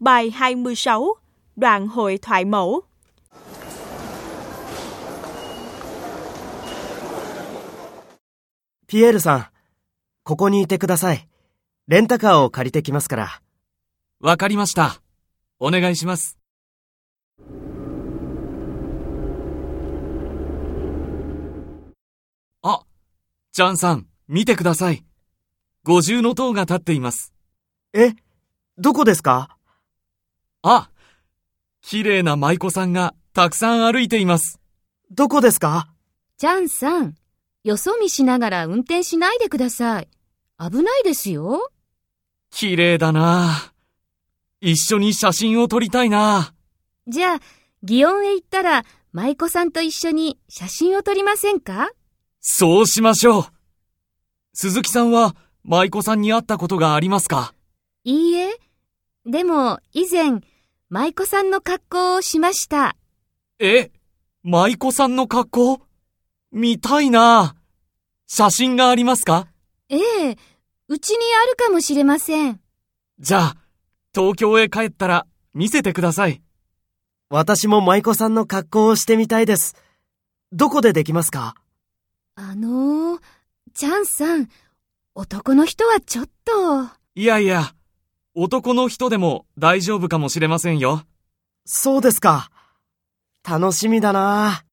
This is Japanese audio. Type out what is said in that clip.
Bài 26, đoạn hội thoại mẫu. ピエールさん、ここにいてください。レンタカーを借りてきますから。 わかりました。お願いします。あ、ジャンさん、見てください。五重の塔が立っています。 え、どこですか？ あ、綺麗な舞妓さんがたくさん歩いています。 どこですか？ ジャンさん、よそ見しながら運転しないでください。危ないですよ。 綺麗だな。一緒に写真を撮りたいな。 じゃあ、祇園へ行ったら、舞妓さんと一緒に写真を撮りませんか？ そうしましょう。鈴木さんは舞妓さんに会ったことがありますか？ いいえ。でも、以前、舞妓さんの格好をしました。 え、舞妓さんの格好？見たいな。写真がありますか？ ええ、うちにあるかもしれません。 じゃあ、東京へ帰ったら見せてください。 私も舞妓さんの格好をしてみたいです。どこでできますか？ チャンさん、男の人はちょっと。 いやいや、男の人でも大丈夫かもしれませんよ。 そうですか。楽しみだな。